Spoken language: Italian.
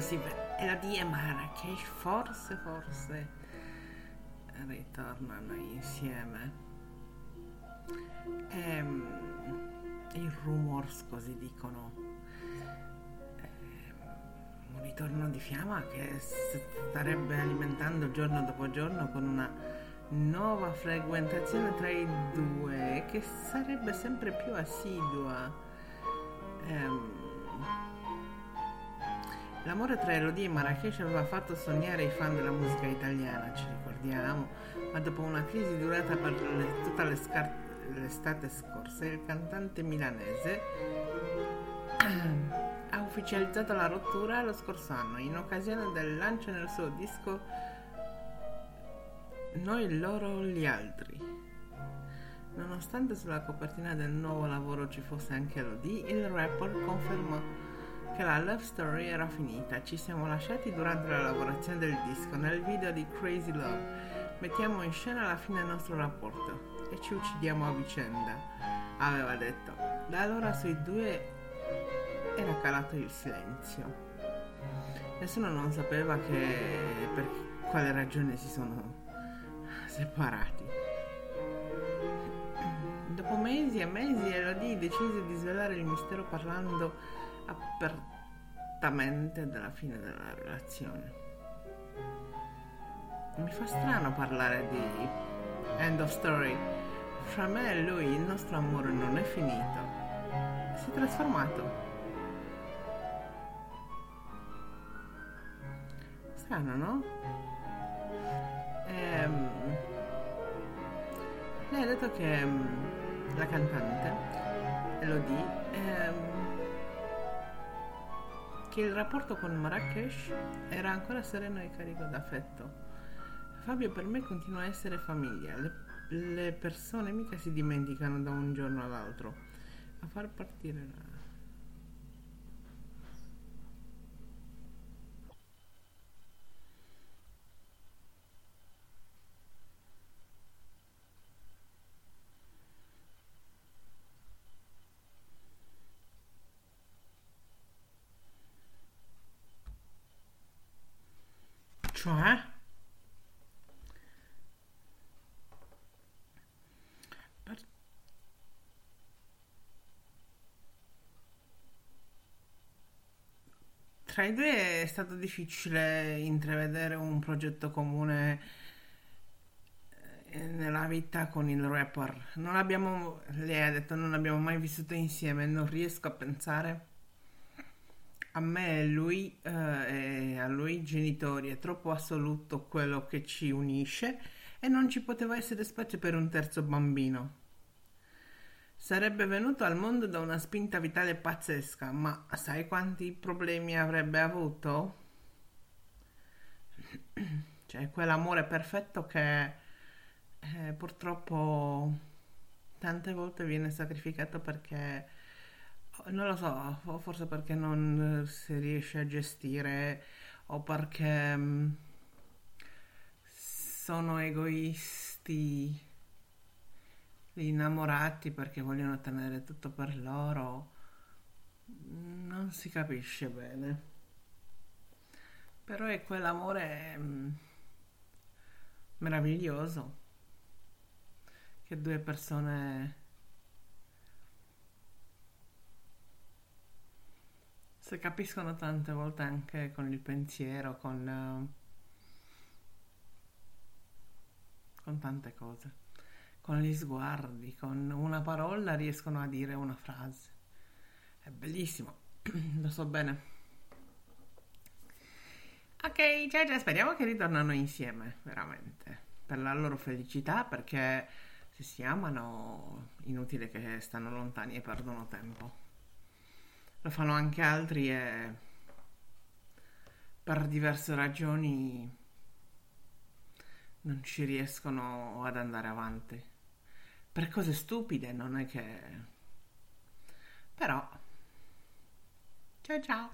così Elodie e Marrakesh forse ritornano insieme. I rumors così dicono. Un ritorno di fiamma che si starebbe alimentando giorno dopo giorno con una nuova frequentazione tra i due che sarebbe sempre più assidua. L'amore tra Elodie e Marrakesh aveva fatto sognare i fan della musica italiana, ci ricordiamo, ma dopo una crisi durata per tutta l'estate scorsa, il cantante milanese ha ufficializzato la rottura lo scorso anno in occasione del lancio del suo disco Noi, loro, gli altri. Nonostante sulla copertina del nuovo lavoro ci fosse anche Elodie, il rapper confermò che la love story era finita. Ci siamo lasciati durante la lavorazione del disco. Nel video di Crazy Love mettiamo in scena la fine del nostro rapporto e ci uccidiamo a vicenda, aveva detto. Da allora sui due era calato il silenzio. Nessuno non sapeva che per quale ragione si sono separati. Dopo mesi e mesi Elodie decise di svelare il mistero parlando apertamente della fine della relazione. Mi fa strano parlare di end of story. Fra me e lui il nostro amore non è finito, si è trasformato. Strano, no? Lei ha detto che la cantante Elodie che il rapporto con Marrakesh era ancora sereno e carico d'affetto. Fabio per me continua a essere famiglia. Le persone mica si dimenticano da un giorno all'altro. A far partire la... Cioè? Per- Tra i due è stato difficile intravedere un progetto comune nella vita con il rapper. Non abbiamo, lei ha detto, non abbiamo mai vissuto insieme, non riesco a pensare a me e a lui genitori, è troppo assoluto quello che ci unisce e non ci poteva essere spazio per un terzo bambino. Sarebbe venuto al mondo da una spinta vitale pazzesca, ma sai quanti problemi avrebbe avuto? Cioè, quell'amore perfetto che purtroppo tante volte viene sacrificato perché, non lo so, forse perché non si riesce a gestire o perché sono egoisti gli innamorati perché vogliono tenere tutto per loro. Non si capisce bene. Però è quell'amore meraviglioso che due persone si capiscono tante volte anche con il pensiero, con tante cose, con gli sguardi, con una parola riescono a dire una frase. È bellissimo, lo so bene. Ok, ciao, speriamo che ritornano insieme, veramente, per la loro felicità, perché se si amano, inutile che stanno lontani e perdono tempo. Lo fanno anche altri e per diverse ragioni non ci riescono ad andare avanti. Per cose stupide, non è che... Però... Ciao ciao!